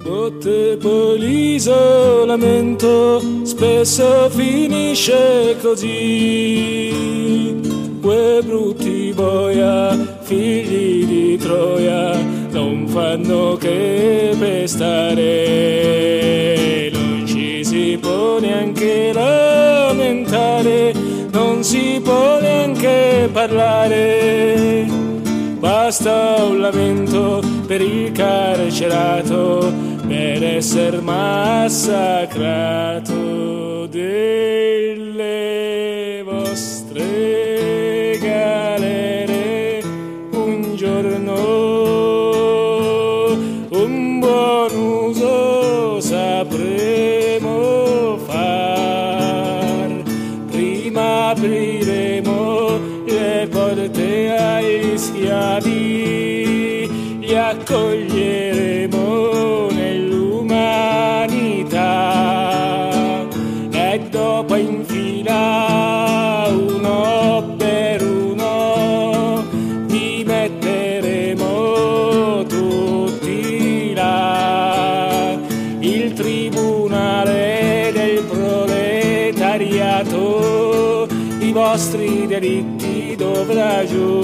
E poi l'isolamento spesso finisce così. Quei brutti boia, figli di Troia, non fanno che pestare. Non ci si può neanche lamentare, non si può neanche parlare. Basta un lamento per il carcerato, per essere massacrato. Delle vostre galere un giorno un buon uso sapremo far. Prima apriremo le porte ai schiavi, li accoglieremo nell'umanità e dopo in fila uno per uno vi metteremo tutti là. Il tribunale del proletariato i vostri delitti dovrà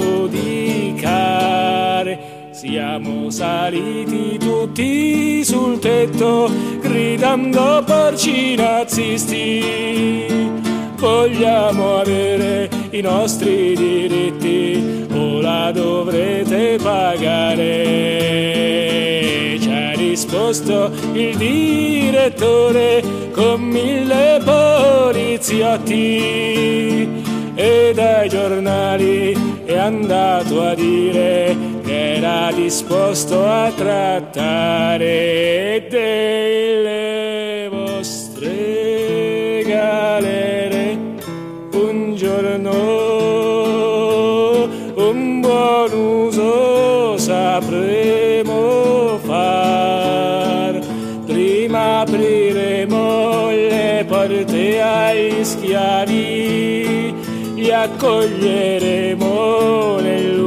giudicare. Siamo saliti tutti sul tetto gridando porci nazisti. Vogliamo avere i nostri diritti o la dovrete pagare. Ci ha risposto il direttore con 1000 poliziotti e dai giornali è andato a dire che era disposto a trattare delle vostre galere un giorno un buon uso sapremo far. Prima apriremo le porte ai schiavi, li accoglieremo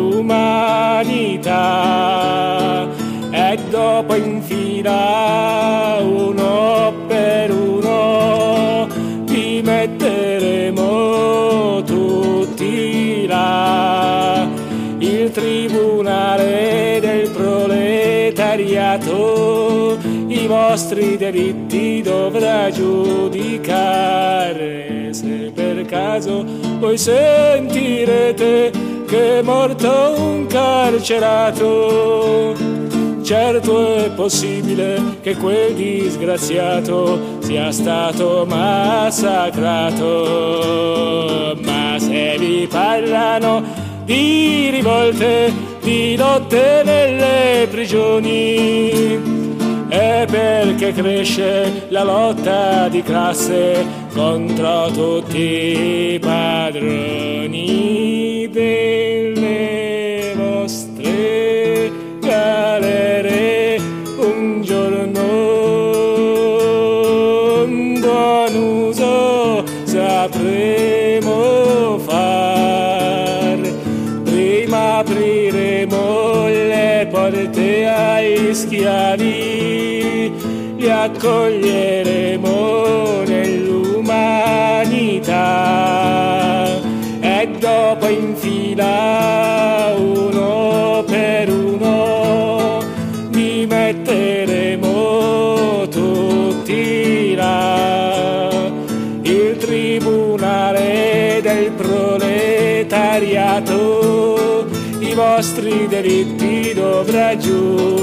nell'umanità e dopo in fila uno per uno vi metteremo tutti là. Il tribunale del proletariato i vostri delitti dovrà giudicare. Se per caso voi sentirete che è morto un carcerato, certo è possibile che quel disgraziato sia stato massacrato. Ma se vi parlano di rivolte, di lotte nelle prigioni, è perché cresce la lotta di classe contro tutti i padroni delle vostre galere. Un giorno un buon uso sapremo far. Prima apriremo le porte ai schiavi, li accoglieremo nell'umanità e dopo in fila uno per uno vi metteremo tutti là. Il tribunale del proletariato i vostri delitti dovrà giudicare.